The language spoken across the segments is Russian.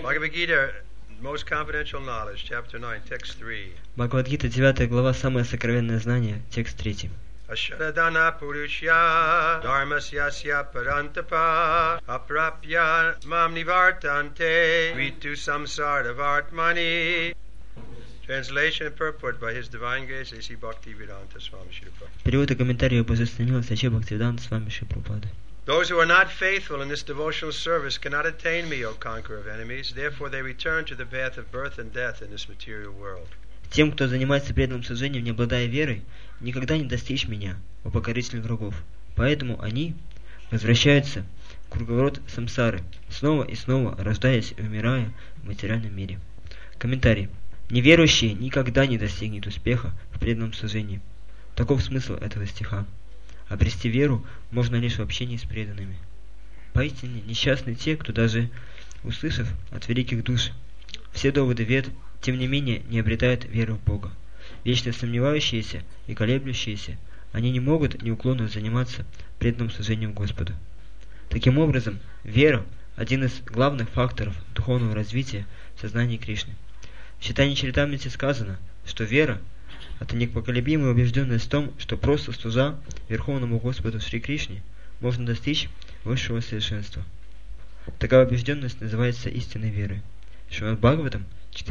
Bhagavad Gita, most confidential knowledge, chapter 9, text 3. Бхагавад-гита, 9 глава, самое сокровенное знание, текст 3. Ashradana Purushya Dharmasyasya Parantapa Aprapya Mam Nivartante Vitu Samsara Vartmani. Translation and purport by His Divine Grace A.C. Bhaktivedanta Swami Srila Prabhupada. Перевод и комментарий Божественной милости А.Ч. Бхактивиданта Свами Шри Прабхупады. Those who are not faithful in this devotional service cannot attain me, O conqueror of enemies. Therefore they return to the path of birth and death in this material world. Тем, кто занимается преданным служением, не обладая верой, никогда не достичь меня, о покоритель врагов. Поэтому они возвращаются в круговорот самсары, снова и снова рождаясь и умирая в материальном мире. Комментарий. Неверующий никогда не достигнет успеха в преданном служении. Таков смысл этого стиха. Обрести веру можно лишь в общении с преданными. Поистине несчастны те, кто даже услышав от великих душ все доводы вед, тем не менее не обретают веры в Бога. Вечно сомневающиеся и колеблющиеся, они не могут неуклонно заниматься преданным служением Господу. Таким образом, вера – один из главных факторов духовного развития в сознании Кришны. В Чайтанья Чаритамрите сказано, что вера – это непоколебимая убежденность в том, что просто служа Верховному Господу Шри Кришне можно достичь высшего совершенства. Такая убежденность называется истинной верой. В Шримад Бхагаватам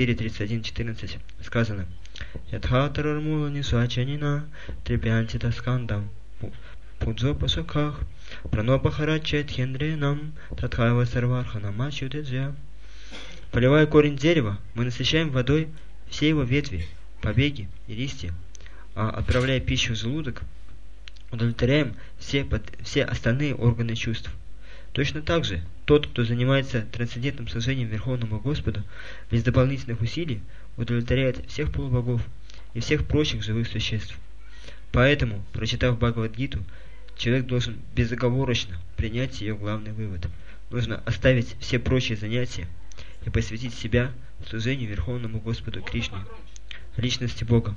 4.31.14 сказано: «Ядхатарармула нисвачанина трипянти таскандам пуджо пашаках пранопахарача тхендренам татхайва сарварханама чудеджа». Поливая корень дерева, мы насыщаем водой все его ветви, побеги и листья, а отправляя пищу в желудок, удовлетворяем все остальные органы чувств. Точно так же, тот, кто занимается трансцендентным служением Верховному Господу, без дополнительных усилий удовлетворяет всех полубогов и всех прочих живых существ. Поэтому, прочитав Бхагавад-гиту, человек должен безоговорочно принять ее главный вывод. Нужно оставить все прочие занятия и посвятить себя служению Верховному Господу Кришне, личности Бога.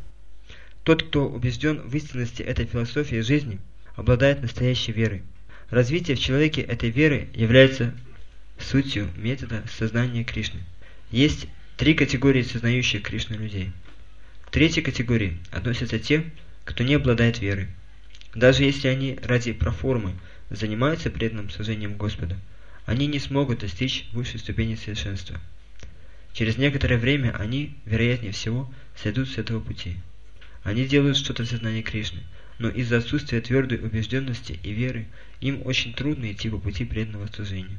Тот, кто убежден в истинности этой философии жизни, обладает настоящей верой. Развитие в человеке этой веры является сутью метода сознания Кришны. Есть три категории сознающих Кришну людей. К третьей категории относятся те, кто не обладает верой. Даже если они ради проформы занимаются преданным служением Господа, они не смогут достичь высшей ступени совершенства. Через некоторое время они, вероятнее всего, сойдут с этого пути. Они делают что-то в сознании Кришны, но из-за отсутствия твердой убежденности и веры им очень трудно идти по пути преданного служения.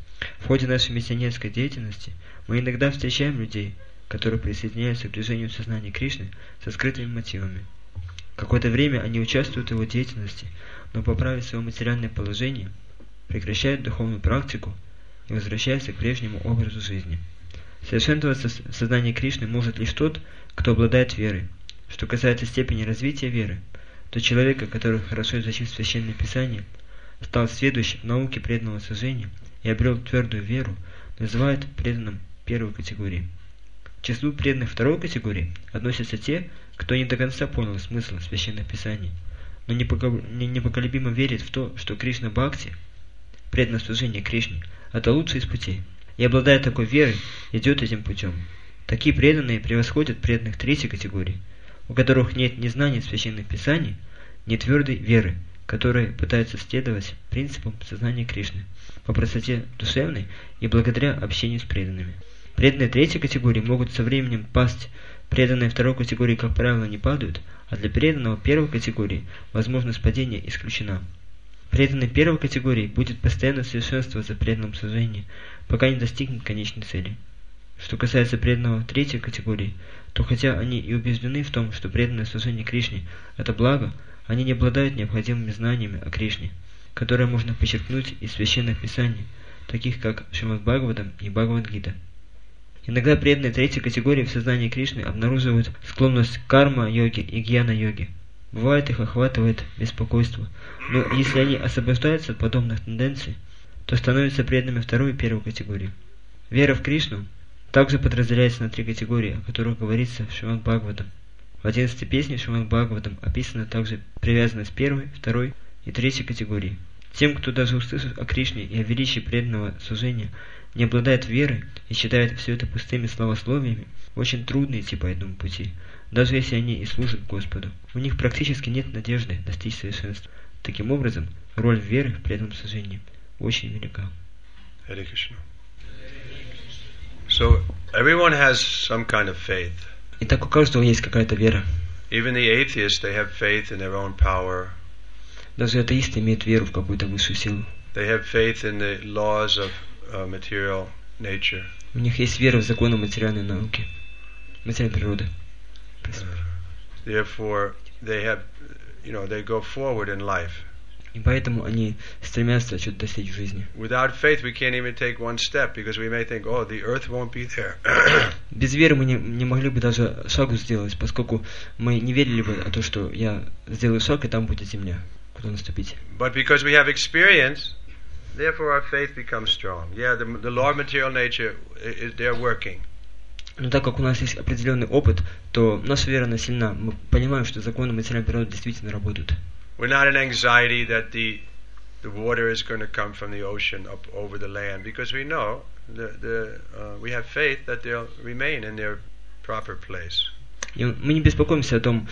В ходе нашей миссионерской деятельности мы иногда встречаем людей, которые присоединяются к движению сознания Кришны со скрытыми мотивами. Какое-то время они участвуют в его деятельности, но, поправив свое материальное положение, прекращают духовную практику и возвращаются к прежнему образу жизни. Совершенствоваться в сознании Кришны может лишь тот, кто обладает верой. Что касается степени развития веры, то человека, который хорошо изучил Священное Писание, стал сведущим в науке преданного служения и обрел твердую веру, называют преданным первой категории. К числу преданных второй категории относятся те, кто не до конца понял смысл Священного Писания, но непоколебимо верит в то, что Кришна Бхакти, преданное служение Кришне, это лучший из путей, и, обладая такой верой, идет этим путем. Такие преданные превосходят преданных третьей категории, у которых нет ни знания Священных Писаний, ни твердой веры, которые пытаются следовать принципам сознания Кришны по простоте душевной и благодаря общению с преданными. Преданные третьей категории могут со временем пасть, преданные второй категории, как правило, не падают, а для преданного первой категории возможность падения исключена. Преданный первой категории будет постоянно совершенствоваться в преданном служении, пока не достигнет конечной цели. Что касается преданного третьей категории, то хотя они и убеждены в том, что преданное служение Кришне – это благо, они не обладают необходимыми знаниями о Кришне, которые можно почерпнуть из Священных Писаний, таких как Шримад Бхагаватам и Бхагавад-гита. Иногда преданные третьей категории в сознании Кришны обнаруживают склонность к карма-йоге и гьяна-йоге. Бывает, их охватывает беспокойство, но если они освобождаются от подобных тенденций, то становятся преданными второй и первой категории. Вера в Кришну также подразделяется на три категории, о которых говорится в Шримад Бхагаватам. В 11 песне Шримад Бхагаватам описана также привязанность первой, второй и третьей категории. Тем, кто даже услышав о Кришне и о величии преданного служения, не обладают верой и считают все это пустыми словословиями, очень трудно идти по этому пути, даже если они и служат Господу. У них практически нет надежды достичь совершенства. Таким образом, роль веры в преданном служении очень велика. Hare Krishna. So everyone has some kind of faith. Итак, у каждого есть какая-то вера. Even the atheists, they have faith in their own power. Даже атеисты имеют веру в какую-то высшую силу. They have faith in the laws of material nature. У них есть вера в законы материальной науки, материальной природы. Therefore, they have, they go forward in life. И поэтому они стремятся что-то достичь в жизни. Without faith, we can't even take one step because we may think, oh, the earth won't be there. Без веры мы не могли бы даже шагу сделать, поскольку мы не верили бы в то, что я сделаю шаг, и там будет земля, куда наступить. But because we have experience, therefore our faith becomes strong. Yeah, the law of material nature, they're working. Но так как у нас есть определенный опыт, то наша вера она сильна. Мы понимаем, что законы материальной природы действительно работают. We're not in anxiety that the water is going to come from the ocean up over the land because we know we have faith that they'll remain in their proper place. И мы не беспокоимся о том,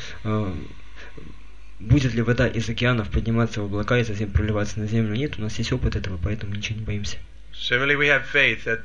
будет ли вода из океанов подниматься в облака и затем проливаться на землю. Нет, у нас есть опыт этого, поэтому ничего не боимся. Similarly, we have faith that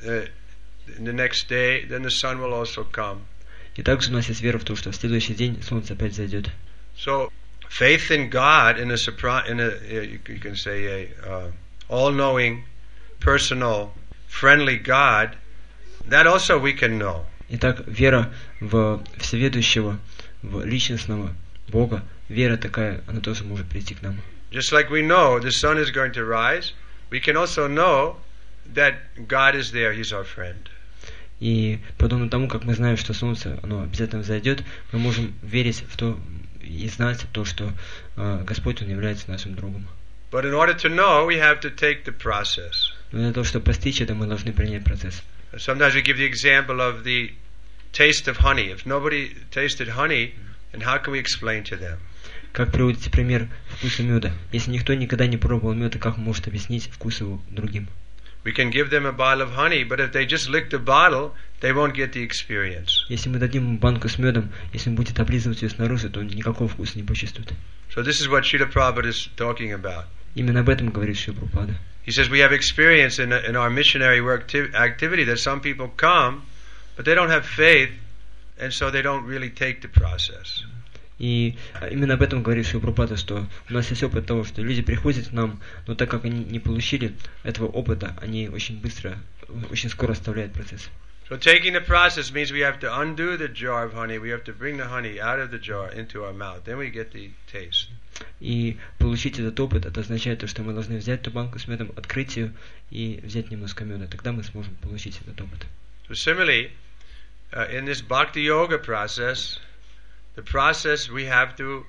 in the next day, then the sun will also come. И также у нас есть вера в то, что в следующий день солнце опять зайдет. So faith in God, you can say a all-knowing, personal, friendly God, that also we can know. Итак, вера в всеведущего, в личностного Бога, вера такая, она тоже может прийти к нам. Just like we know the sun is going to rise, we can also know that God is there, He's our friend. И подобно тому, как мы знаем, что солнце, оно обязательно взойдет, мы можем верить в то и знать то, что Господь, Он является нашим другом. But in order to know, we have to take the process. Но для того, чтобы постичь это, мы должны принять процесс. Sometimes we give the example of the taste of honey. If nobody tasted honey, then how can we explain to them? Как приводите пример вкуса меда? Если никто никогда не пробовал меда, как он может объяснить вкус его другим? We can give them a bottle of honey, but if they just lick the bottle, they won't get the experience. Если мы дадим ему банку с медом, если он будет облизывать ее снаружи, то он никакого вкуса не почувствует. So this is what Srila Prabhupada is talking about. Именно об этом говорит Шрила Прабхупада. He says we have experience in our missionary work activity that some people come, but they don't have faith, and so they don't really take the process. И именно об этом говорит Шрила Прабхупада, что у нас есть опыт того, что люди приходят к нам, но так как они не получили этого опыта, они очень скоро оставляют процесс. So taking the process means we have to undo the jar of honey. We have to bring the honey out of the jar into our mouth. Then we get the taste. И получить этот опыт, это означает, что мы должны взять ту банку с медом, открыть ее и взять немножко меда. Тогда мы сможем получить этот опыт. So similarly, in this bhakti yoga process, the process we have to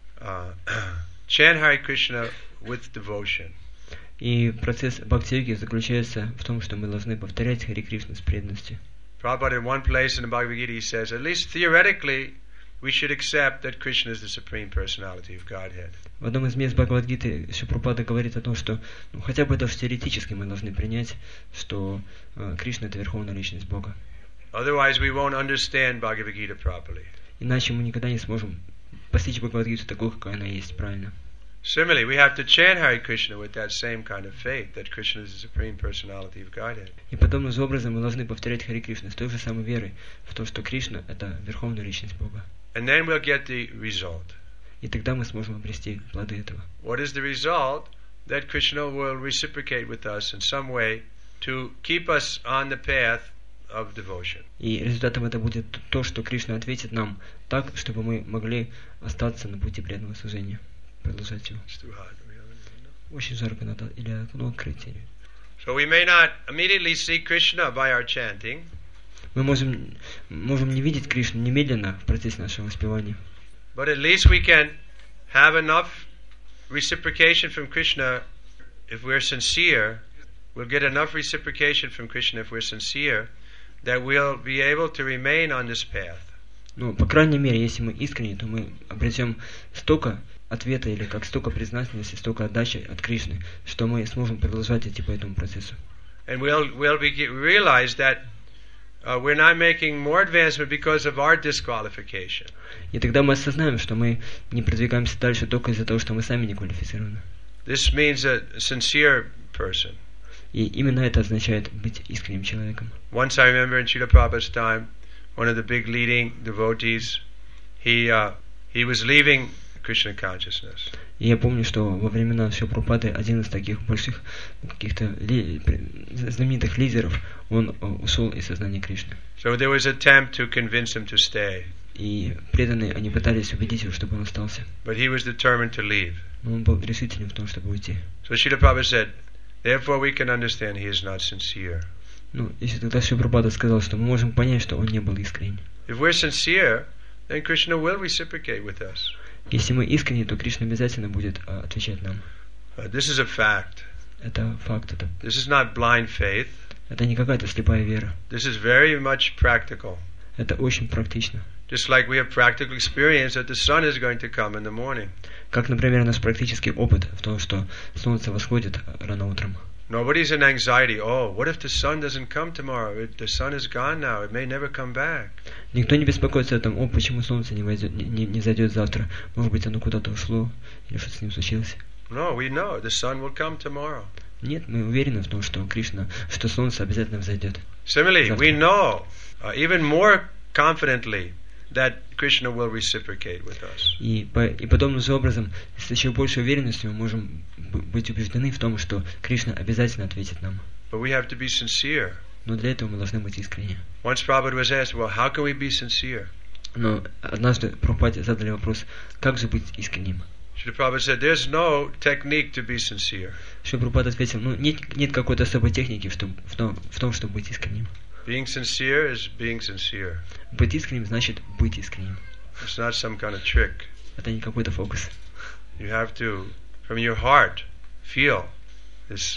chant Hare Krishna with devotion. И процесс бхакти-йоги заключается в том, что мы должны повторять Харе Кришну с преданностью. Prabhupada in one place in the Bhagavad Gita he says, at least theoretically, we should accept that Krishna is the Supreme Personality of Godhead. В одном из мест Бхагавад-гиты Шрила Прабхупада говорит о том, что хотя бы даже теоретически мы должны принять, что Кришна это Верховная Личность Бога. Otherwise we won't understand Bhagavad Gita properly. Иначе мы никогда не сможем постичь Бхагавад-гиту такой, какая она есть, правильно. Similarly, we have to chant Hare Krishna with that same kind of faith that Krishna is the Supreme Personality of Godhead. И подобным же образом мы должны повторять Харе Кришну с той же самой верой в то, что Кришна это Верховная Личность Бога. And then we'll get the result. И тогда мы сможем обрести плоды этого. What is the result? That Krishna will reciprocate with us in some way to keep us on the path of devotion. И результатом это будет то, что Кришна ответит нам так, чтобы мы могли остаться на пути преданного служения. Продолжать его. Очень жарко, надо или окно открыть. So we may not immediately see Krishna by our chanting. Мы можем не видеть Кришну немедленно в процессе нашего воспевания. But at least we can have enough reciprocation from Krishna if we're sincere. We'll get enough reciprocation from Krishna if we're sincere that we'll be able to remain on this path. Ну, по крайней мере, если мы искренне, то мы обретем столько ответа или как столько признательности, столько отдачи от Кришны, что мы сможем продолжать идти по этому процессу. And we'll realize that we're not making more advancement because of our disqualification. И тогда мы осознаем, что мы не продвигаемся дальше только из-за того, что мы сами не квалифицированы. This means a sincere person. И именно это означает быть искренним человеком. Once I remember in Srila Prabhupada's time, one of the big leading devotees, he was leaving Krishna consciousness. И я помню, что во времена Шрилы Прабхупады один из таких больших каких-то знаменитых лидеров, он ушел из сознания Кришны. So there was an attempt to convince him to stay. И преданные, они пытались убедить его, чтобы он остался. But he was determined to leave. Но он был решителен в том, чтобы уйти. So Srila Prabhupada said, therefore we can understand he is not sincere. Ну, если тогда Шрила Прабхупада сказал, что мы можем понять, что он не был искренен. If we're sincere, then Krishna will reciprocate with us. Если мы искренни, то Кришна обязательно будет отвечать нам. This is a fact. Это факт. This is not blind faith. Это не какая-то слепая вера. This is very much practical. Это очень практично. Just like we have practical experience that the sun is going to come in the morning. Как, например, наш практический опыт в том, что солнце восходит рано утром. Nobody's in anxiety. Oh, what if the sun doesn't come tomorrow? The sun is gone now. It may never come back. Никто не беспокоится о том, почему солнце не зайдет завтра. Может быть, оно куда-то ушло, или что-то с ним случилось. No, we know the sun will come tomorrow. Нет, мы уверены в том, что что солнце обязательно взойдет. Similarly, we know even more confidently that Krishna will reciprocate with us. И подобным же образом, с еще большей уверенностью мы можем быть убеждены в том, что Кришна обязательно ответит нам. But we have to be sincere. Но для этого мы должны быть искренни. Once Prabhupada was asked, well, how can we be sincere? Но однажды Прабхупаде задали вопрос, как же быть искренним? Srila Prabhupada said, there's no technique to be sincere. Шрила Прабхупада ответил, нет какой-то особой техники в том, чтобы быть искренним. Being sincere is being sincere. Быть искренним значит быть искренним. It's not some kind of trick. Это не какой-то фокус. You have to, from your heart, feel this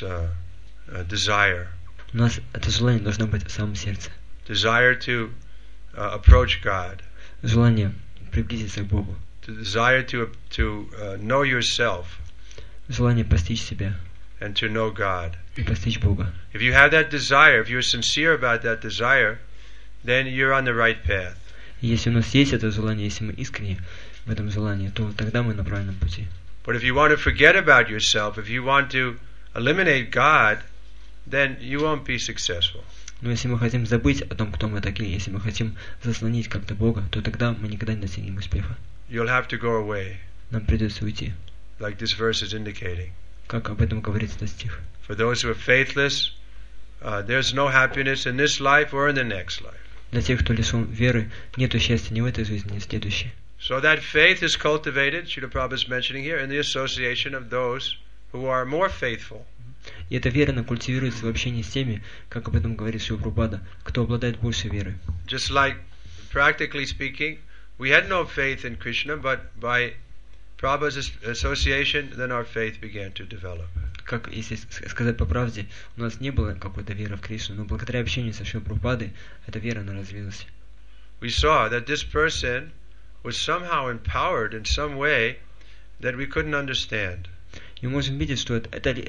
desire. У нас это желание должно быть в самом сердце. Desire to approach God. Желание приблизиться к Богу. Desire to know yourself. Желание постичь себя. And to know God. И постичь Бога. If you have that desire, if you're sincere about that desire, then you're on the right path. И если у нас есть это желание, если мы искренни в этом желании, то тогда мы на правильном пути. But if you want to forget about yourself, if you want to eliminate God, then you won't be successful. Но если мы хотим забыть о том, кто мы такие, если мы хотим заслонить как-то Бога, то тогда мы никогда не достигнем успеха. You'll have to go away. Нам придется уйти. Like this verse is indicating. Как об этом говорит этот стих. For those who are faithless, there's no happiness in this life or in the next life. Для тех, кто лишен веры, нету счастья ни в этой жизни, ни в следующей. So that faith is cultivated, Srila Prabhupada is mentioning here, in the association of those who are more faithful. И эта вера, она культивируется в общении с теми, как об этом говорит Шрила Прабхупада, кто обладает большей верой. Just like, practically speaking, we had no faith in Krishna, but by Prabhupada's association, then our faith began to develop. Как, если сказать по правде, у нас не было какой-то веры в Кришну, но благодаря общению со Шрилой Прабхупадой, эта вера, она развилась. We saw that this person was somehow empowered in some way that we couldn't understand. И мы можем видеть, что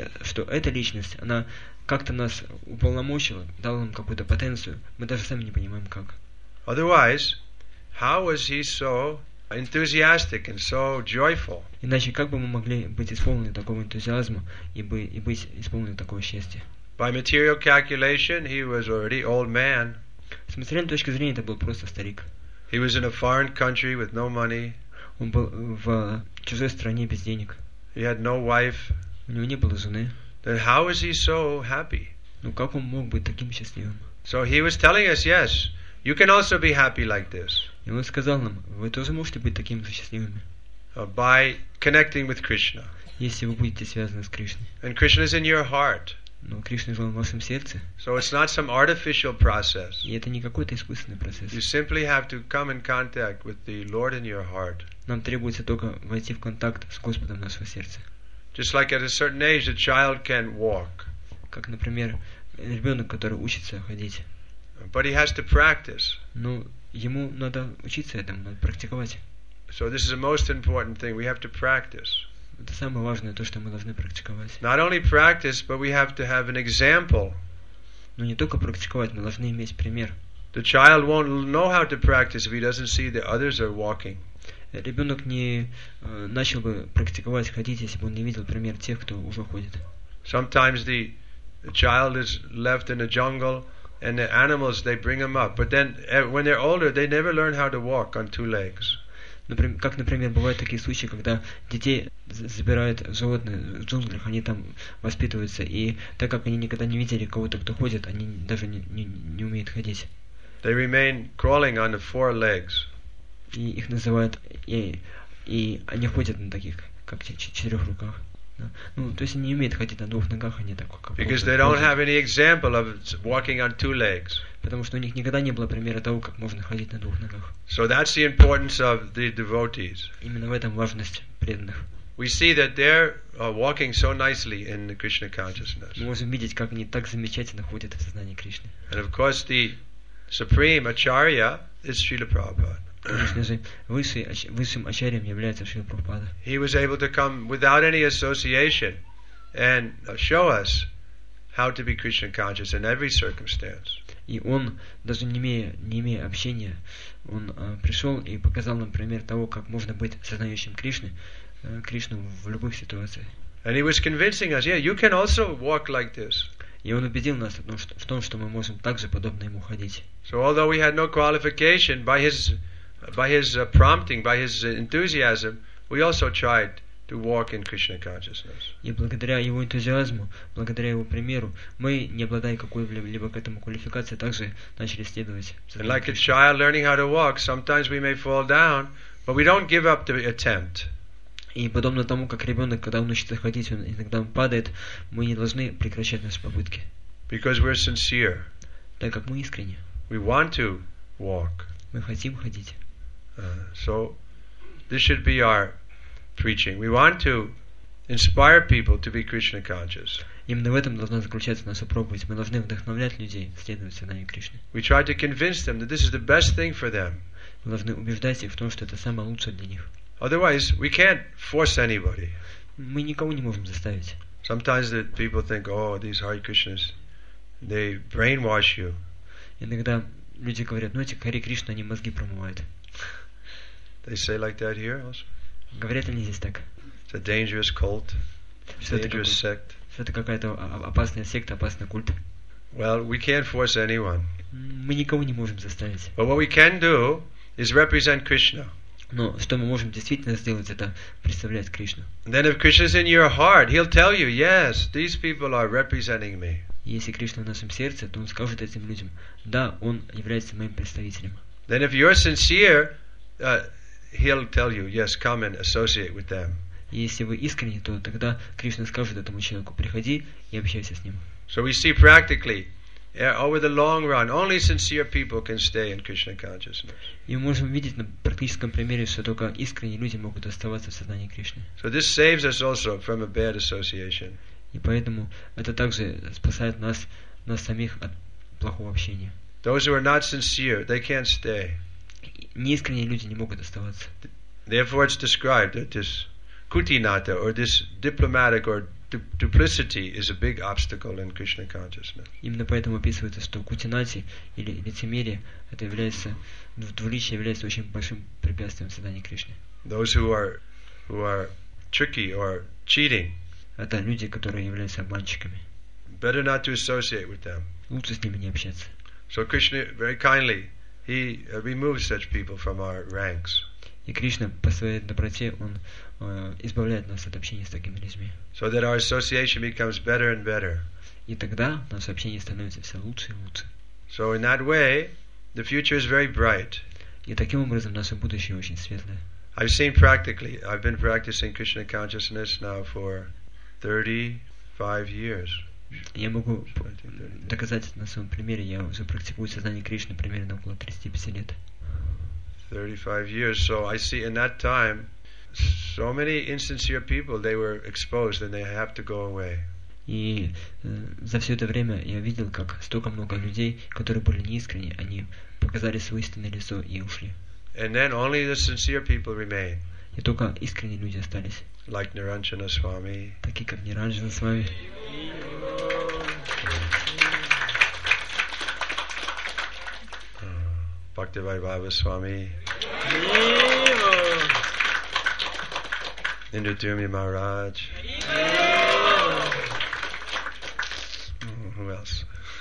эта личность, она как-то нас уполномочила, дала нам какую-то потенцию, мы даже сами не понимаем как. Otherwise, how was he so enthusiastic and so joyful? Иначе как бы мы могли быть исполнены такого энтузиазма и быть исполнены такого счастья? By material calculation, he was already old man. С материальной точки зрения это был просто старик. He was in a foreign country with no money. Он был в чужой стране без денег. He had no wife. У него не было жены. Then how is he so happy? Ну как он мог быть таким счастливым? So he was telling us, yes, you can also be happy like this. И он сказал нам, вы тоже можете быть такими же счастливыми. By connecting with Krishna. Если вы будете связаны с Кришной. And Krishna is in your heart. Но Кришна жил в вашем сердце. So it's not some artificial process. И это не какой-то искусственный процесс. You simply have to come in contact with the Lord in your heart. Нам требуется только войти в контакт с Господом нашего сердца. Just like at a certain age, a child can walk. Как, например, ребенок, который учится ходить. But he has to practice. Но ему надо учиться этому, надо практиковать. So this is the most important thing. We have to practice. Это самое важное, то, что мы должны практиковать. Not only practice, but we have to have an example Но не только практиковать, мы должны иметь пример. The child won't know how to practice if he doesn't see the others are walking. Ребенок не начал бы практиковать, ходить, если бы он не видел пример тех, кто уже ходит. Sometimes the child is left in the jungle and the animals, they bring him up. But then when they're older, they never learn how to walk on two legs. Как, например, бывают такие случаи, когда детей забирают животные в джунглях, они там воспитываются, и так как они никогда не видели кого-то, кто ходит, они даже не умеют ходить. They remain crawling on the four legs. И их называют, и они ходят на таких, как четырех руках. Да. Ну, то есть они не умеют ходить на двух ногах, они так как. Because they don't have any example of walking on two legs. Потому что у них никогда не было примера того, как можно ходить на двух ногах. So that's the importance of the devotees. Именно в этом важность преданных. We see that they're walking so nicely in the Krishna consciousness. Мы можем видеть, как они так замечательно ходят в сознании Кришны. And of course the supreme acharya is Srila Prabhupada. Конечно же, высшим ачарьем является Шрила Прабхупада. He was able to come without any association and show us how to be Krishna conscious in every circumstance. И он, даже не имея общения, он пришел и показал нам пример того, как можно быть сознающим Кришну в любых ситуациях. And he was convincing us, yeah, you can also walk like this. И он убедил нас в том, что мы можем также подобно ему ходить. So although we had no qualification, by his prompting, by his enthusiasm, we also tried to walk in Krishna consciousness. И благодаря его энтузиазму, благодаря его примеру, мы, не обладая какой-либо к этому квалификацией, также начали следовать. And like a child learning how to walk, sometimes we may fall down, but we don't give up the attempt. И подобно тому, как ребенок, когда он учится ходить, он иногда падает, мы не должны прекращать наши попытки. Because we're sincere. Так как мы искренне. We want to walk. Мы хотим ходить. So this should be our preaching. We want to inspire people to be Krishna conscious. Именно в этом должна заключаться наша проповедь. Мы должны вдохновлять людей следовать сознанию Кришны. We try to convince them that this is the best thing for them. Мы должны убеждать их в том, что это самое лучшее для них. Otherwise, we can't force anybody. Мы никого не можем заставить. Sometimes the people think, oh, these Hare Krishnas, they brainwash you. Иногда люди говорят, ну эти Харе Кришна, они мозги промывают. They say like that here also? Говорят они здесь так? It's a dangerous cult, dangerous sect. Что это какая-то опасная секта, опасный культ. Well, we can't force anyone. Мы никого не можем заставить. But what we can do is represent Krishna. Но что мы можем действительно сделать, это представлять Кришну. And then if Krishna is in your heart, he'll tell you, yes, these people are representing me. Если Кришна в нашем сердце, то он скажет этим людям, да, он является моим представителем. Then if you're sincere, he'll tell you, yes, come and associate with them. И если вы искренне, то тогда Кришна скажет этому человеку, приходи и общайся с ним. So we see practically, over the long run, only sincere people can stay in Krishna consciousness. И мы можем видеть на практическом примере, что только искренние люди могут оставаться в сознании Кришны. So this saves us also from a bad association. И поэтому это также спасает нас самих от плохого общения. Those who are not sincere, they can't stay. Неискренние люди не могут оставаться. Therefore it's described that this kutinata, or this diplomatic or duplicity, is a big obstacle in Krishna consciousness. Именно поэтому описывается, что кутинати или лицемерие, это является, двуличие является очень большим препятствием в сознании Кришны. Those who are tricky or cheating, это люди, которые являются обманщиками. Better not to associate with them. Лучше с ними не общаться. So Krishna very kindly, he removes such people from our ranks. И Кришна по своей доброте, он избавляет нас от общения с такими людьми. So that our association becomes better and better. И тогда наше общение становится все лучше и лучше. So in that way, the future is very bright. И таким образом наше будущее очень светлое. I've seen practically, I've been practicing Krishna consciousness now for 35 years. Я могу доказать это на своем примере. Я уже практикую сознание Кришны примерно около 35 лет. 35 years. So I see in that time, so many insincere people, they were exposed and they have to go away. И за все это время я видел, как столько много людей, которые были неискренни, они показали свое истинное лицо и ушли. And then only the sincere people remain. И только искренние люди остались. Like Niranjana Swami. Такие как Ниранджана Свами. Bhaktivaibhava Swami, Indradyumni Maharaj. Who else?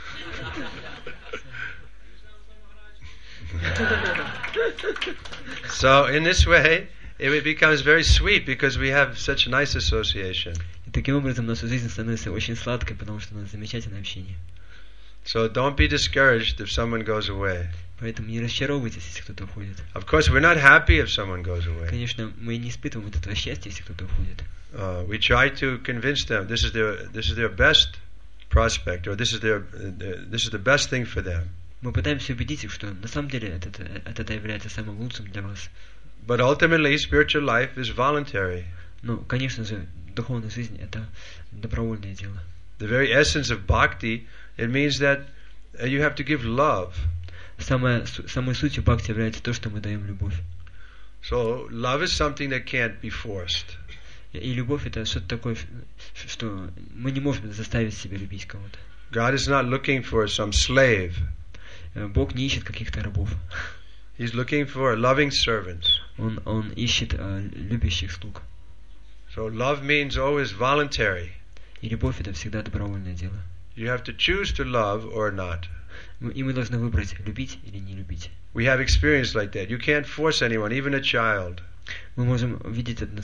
So in this way, it becomes very sweet because we have such nice association. И таким образом наша жизнь становится очень сладкой, потому что у нас замечательное общение. So don't be discouraged if someone goes away. Поэтому не расчаровывайтесь, если кто-то уходит. Of course, we're not happy if someone goes away. Конечно, мы не испытываем от этого счастья, если кто-то уходит. We try to convince them this is their best prospect, or this is the best thing for them. Мы пытаемся убедить их, что на самом деле это является самым лучшим для вас. But ultimately, spiritual life is voluntary. Но, конечно же, духовная жизнь это добровольное дело. The very essence of bhakti, it means that you have to give love. Самой сутью бхакти является то, что мы даем любовь. So love is something that can't be forced. И любовь это что-то такое, что мы не можем заставить себя любить кого-то. God is not looking for some slave. Бог не ищет каких-то рабов. He's looking for loving servants. Он ищет любящих слуг. So love means always voluntary. И любовь это всегда добровольное дело. You have to choose to love or not. И мы должны выбрать, любить или не любить. We have experience like that. You can't force anyone, even a child. Мы можем видеть это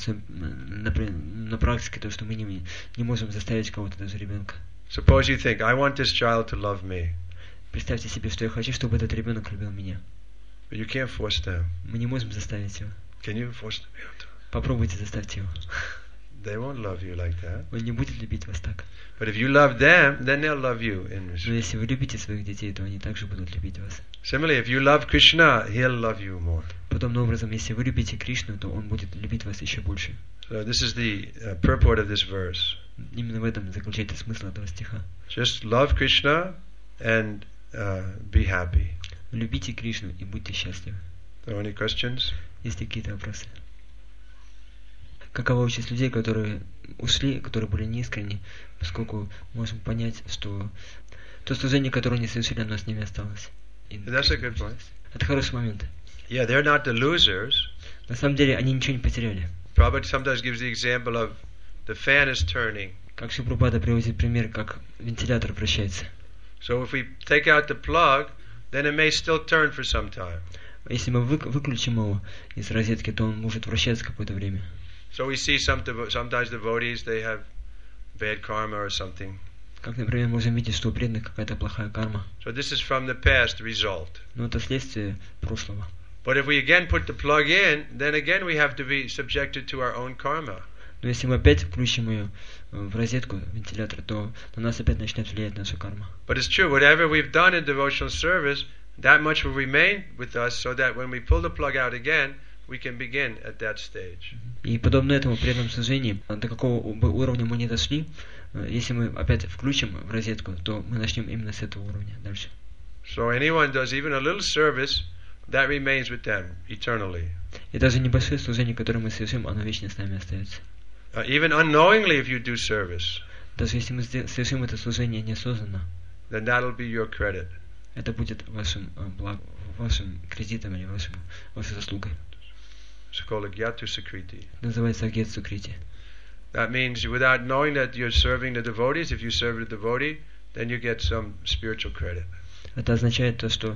на практике, то, что мы не можем заставить кого-то, даже ребенка. Suppose you think, I want this child to love me. Представьте себе, что я хочу, чтобы этот ребенок любил меня. But you can't force them. Мы не можем заставить его. Can you force them? Попробуйте заставить его. They won't love you like that. Он не будет любить вас так. But if you love them, then they'll love you. Но если вы любите своих детей, то они также будут любить вас. Similarly, if you love Krishna, he'll love you more. Подобным образом, если вы любите Кришну, то он будет любить вас еще больше. So this is the purport of this verse. Именно в этом заключается смысл этого стиха. Just love Krishna and be happy. Любите Кришну и будьте счастливы. So any questions? Есть ли какие-то вопросы? Какова участь людей, которые ушли, которые были неискренни, поскольку можем понять, что то служение, которое они совершили, оно с ними осталось. That's a good point. Это хороший момент. Yeah, they're not the losers. На самом деле, они ничего не потеряли. Prabhupada sometimes gives the example of the fan is turning. Как Шрила приводит пример, как вентилятор вращается. So if we take out the plug, then it may still turn for some time. Если мы выключим его из розетки, то он может вращаться какое-то время. So we see sometimes devotees, they have bad karma or something. Как, например, можем видеть, что у преданных какая-то плохая карма. So this is from the past result. Но это следствие прошлого. But if we again put the plug in, then again we have to be subjected to our own karma. Но если мы опять включим ее в розетку, вентилятор, то на нас опять начнет влиять наша карма. But it's true, whatever we've done in devotional service, that much will remain with us, so that when we pull the plug out again, we can begin at that stage. И подобно этому преданном служении, до какого бы уровня мы не дошли, если мы опять включим в розетку, то мы начнем именно с этого уровня дальше. So anyone does even a little service, that remains with them eternally. И даже небольшое служение, которое мы совершим, оно вечно с нами остается. Even unknowingly, if you do service, даже если мы совершим это служение неосознанно, then that'll be your credit. Это будет вашим вашим кредитом или вашей заслугой. It's called Agyatu Sukriti. Называется Агьят Сукрити. That means without knowing that you're serving the devotees, if you serve the devotee, then you get some spiritual credit. Это означает то, что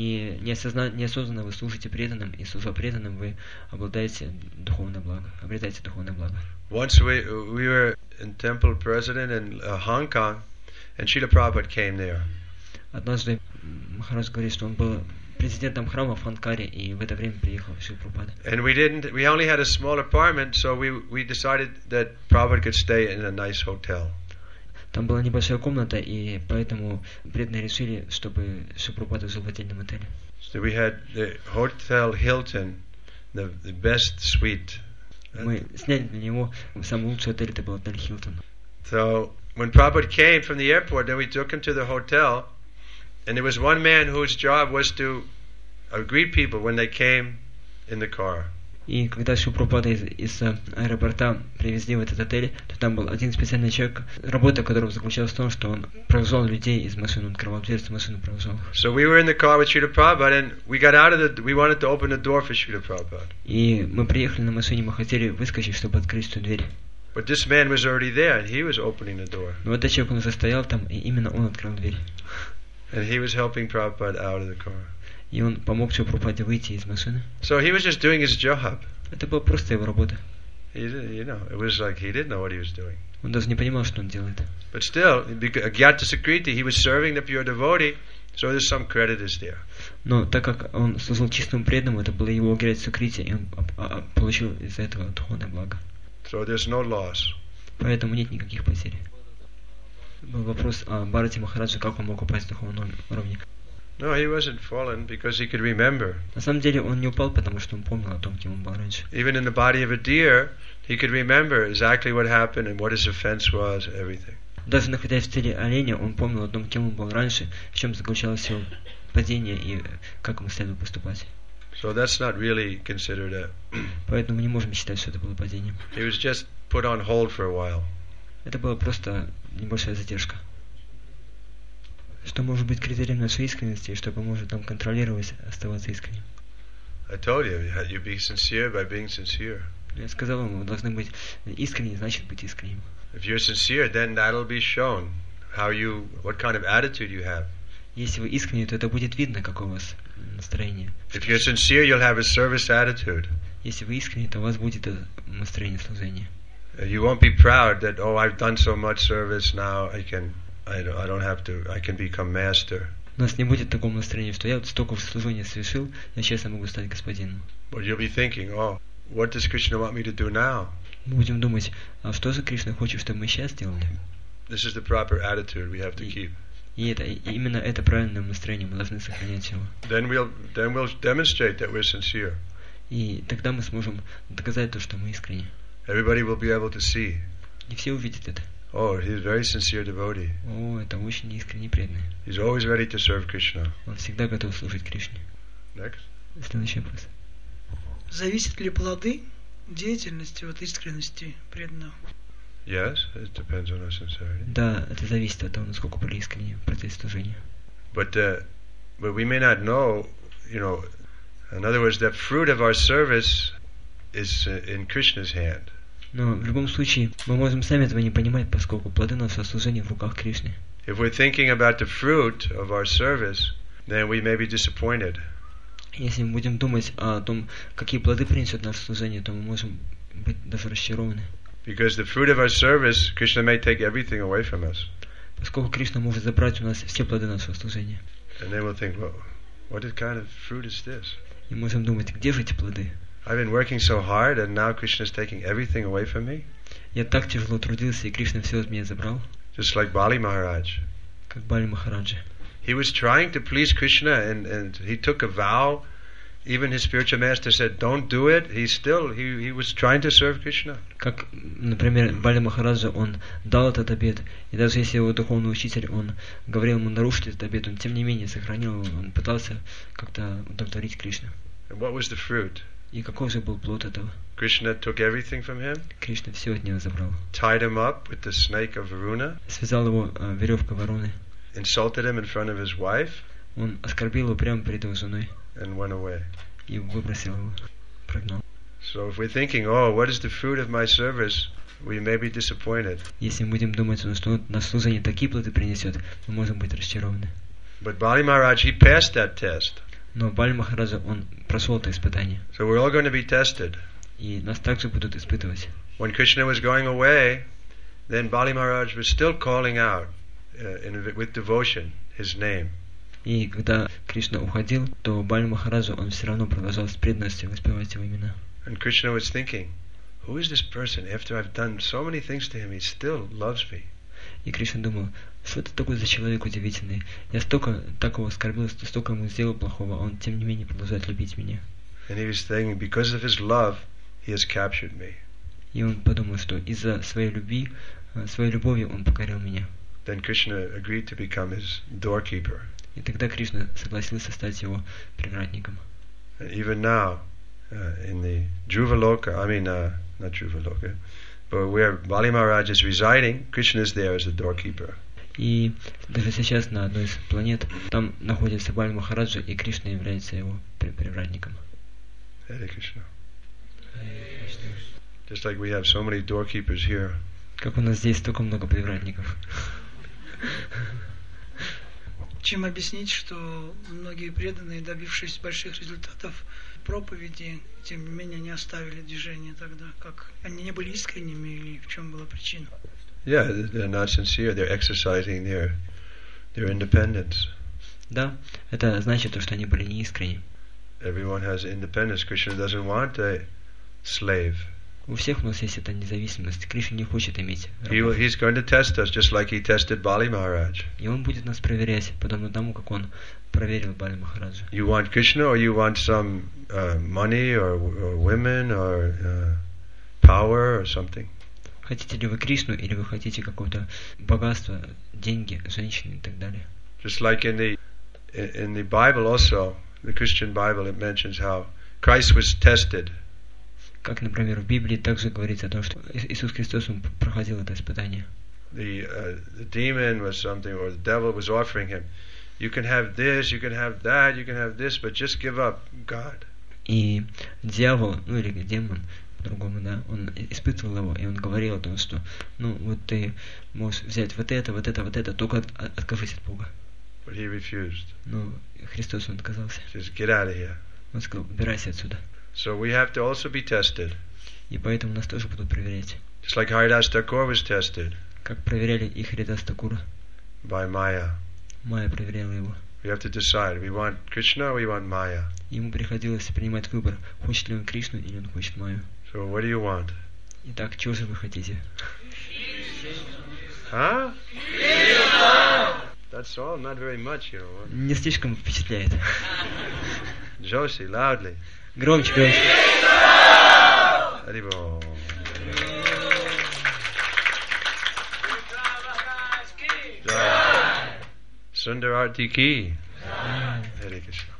неосознанно вы служите преданным, и служа преданным вы обладаете духовным благом, обретаете духовное благо. Once we were in temple president in Hong Kong, and Srila Prabhupada came there. Однажды Махарадж говорит, что он был президентом храма в Анкаре, и в это время приехал Шрила Прабхупада. And we only had a small apartment, so we decided that Prabhupada could stay in a nice hotel. Там была небольшая комната, и поэтому преданные решили, чтобы Шрила Прабхупада жил в отдельном отеле. So we had the Hotel Hilton, the best suite. Мы сняли для него самый лучший отель, это был отель Хилтон. So when Prabhupada came from the airport, then we took him to the hotel, and there was one man whose job was to greet people when they came in the car. И когда Шрила Прабхупада из аэропорта привезли в этот отель, то там был один специальный человек, работа которого заключалась в том, что он провожал людей из машины, он открывал дверь, машину провожал. So we were in the car with Srila Prabhupada, and we got out of we wanted to open the door for Srila Prabhupada. И мы приехали на машине, мы хотели выскочить, чтобы открыть эту дверь. But this man was already there, and he was opening the door. Но этот человек, он уже стоял там, и именно он открыл дверь. And he was helping Prabhupada out of the car. И он помог Шриле Прабхупаде выйти из машины. So he was just doing his job. Это была просто его работа. It was like he didn't know what he was doing. Он даже не понимал, что он делает. But still, Agyata Sakriti, he was serving the pure devotee, so there's some credit is there. Но так как он служил чистому преданному, это было его Агьята Сакрити, и он получил из-за этого духовное благо. So there's no loss. Поэтому нет никаких потерь. Был вопрос о Бхарати Махараджа, как он мог упасть в духовном уровне. No, he wasn't fallen because he could remember. На самом деле он не упал, потому что он помнил о том, кем он был раньше. Even in the body of a deer, he could remember exactly what happened and what his offense was, everything. Даже находясь в теле оленя, он помнил о том, кем он был раньше, в чем заключалось его падение и как ему следовало поступать. So that's not really considered a. Поэтому мы не можем считать, что это было падением. He was just put on hold for a while. Это была просто небольшая задержка. Что может быть критерием нашей искренности, что поможет нам контролировать, оставаться искренним. I told you, you be sincere by being sincere. Я сказал вам, вы должны быть искренни, значит быть искренним. If you're sincere, then that'll be shown what kind of attitude you have. Если вы искренни, то это будет видно, какое у вас настроение. If you're sincere, you'll have a service attitude. Если вы искренни, то у вас будет настроение служения. You won't be proud that I've done so much service now I can become master. У нас не будет такого настроения, что я вот столько служения совершил, я честно могу стать господином. But you'll be thinking, what does Krishna want me to do now? Мы будем думать, а что же Кришна хочет, чтобы мы сейчас сделали? This is the proper attitude we have to keep. И именно это правильное настроение, мы должны сохранять его. Then we'll demonstrate that we're sincere. И тогда мы сможем доказать то, что мы искренни. Everybody will be able to see. И все увидят это. Oh, he's a very sincere devotee. О, это очень искренний преданный. He's always ready to serve Krishna. Он всегда готов служить Кришне. Next. Следующий вопрос. Зависят ли плоды деятельности от искренности преданного? Yes, it depends on our sincerity. Да, это зависит от того, насколько были искренни в процессе служения. But we may not know, in other words, the fruit of our service is in Krishna's hand. Но в любом случае, мы можем сами этого не понимать, поскольку плоды нашего служения в руках Кришны. If we're thinking about the fruit of our service, then we may be disappointed. Если мы будем думать о том, какие плоды принесет наше служение, то мы можем быть даже разочарованы. Because the fruit of our service, Krishna may take everything away from us. Поскольку Кришна может забрать у нас все плоды нашего служения. And then we'll think, well, what kind of fruit is this? И можем думать, где же эти плоды? I've been working so hard, and now Krishna is taking everything away from me. Я так тяжело трудился, и Кришна все от меня забрал. Just like Bali Maharaj. Как Бали Махараджа. He was trying to please Krishna, and he took a vow. Even his spiritual master said, "Don't do it." He was trying to serve Krishna. Как, например, Бали Махараджа, он дал этот обет, и даже если его духовный учитель, он говорил ему нарушить этот обет, он тем не менее сохранил его, он пытался как-то удовлетворить Кришну. And what was the fruit? И какой же был плод этого? Krishna took everything from him. Кришна все от него забрал. Tied him up with the snake of Varuna. Связал его веревкой Варуны. Insulted him in front of his wife. Он оскорбил его прямо перед его женой. And went away. И выбросил его, прогнал. So if we're thinking, what is the fruit of my service, we may be disappointed. Если мы будем думать, что наше служение такие плоды принесет, мы можем быть разочарованы. But Bali Maharaj, he passed that test. Но Бали Махараджа, он прошел это испытание. So we're all going to be tested. И нас также будут испытывать. When Krishna was going away, then Bali Maharaj was still calling out with devotion his name. И когда Кришна уходил, то Бали Махараджа, он все равно продолжал с преданностью воспевать его имена. And Krishna was thinking, who is this person? After I've done so many things to him, he still loves me. И Кришна думал, что это такой за человек удивительный. Я столько такого оскорбил, столько ему сделал плохого, он тем не менее продолжает любить меня. And he was thinking, because of his love, he has captured me. И он подумал, что из-за своей любви, своей любовью он покорил меня. Then Krishna agreed to become his doorkeeper. И тогда Кришна согласился стать его привратником. And even now, in the Dhruvaloka, not Dhruvaloka, but where Bali Maharaj is residing, Krishna is there as the doorkeeper. И даже сейчас на одной из планет там находится Бали Махараджа, и Кришна является его привратником. Hare Krishna. Just like we have so many doorkeepers here. Как у нас здесь столько много привратников. Чем объяснить, что многие преданные, добившись больших результатов проповеди, тем не менее не оставили движение тогда, как они не были искренними или в чем была причина? Yeah, they're not sincere. They're exercising their independence. Да, это значит, что они были неискренни. Everyone has independence. Krishna doesn't want a slave. У всех у нас есть эта независимость. Кришна не хочет иметь рабов. He's going to test us, just like he tested Bali Maharaj. И он будет нас проверять, подобно тому, как он проверил Бали Махараджа. You want Krishna, or you want some money, or women, or power, or something? Хотите ли вы Кришну, или вы хотите какое-то богатство, деньги, женщины и так далее? Just like in the Bible also, the Christian Bible, it mentions how Christ was tested. Как, например, в Библии также говорится о том, что Иисус Христос он проходил это испытание. The demon was something, or the devil was offering him, you can have this, you can have that, you can have this, but just give up God. И дьявол, или демон, по-другому, да, он испытывал его, и он говорил о том, что, вот ты можешь взять вот это, только откажись от Бога. But he refused. Но Христос, он отказался. Just get out of here. Он сказал, убирайся отсюда. So we have to also be tested. И поэтому нас тоже будут проверять. Just like Haridas Thakur was tested. Как проверяли и Харидас Такура. By Maya. Майя проверяла его. We have to decide, we want Krishna or we want Maya. Ему приходилось принимать выбор, хочет ли он Кришну или он хочет Майю. So what do you want? Итак, чего же вы хотите? Huh? That's all, not very much, you know. Не слишком впечатляет. Joshi, loudly. Громче. Haribol. Sundar Arti ki. Hare Krishna.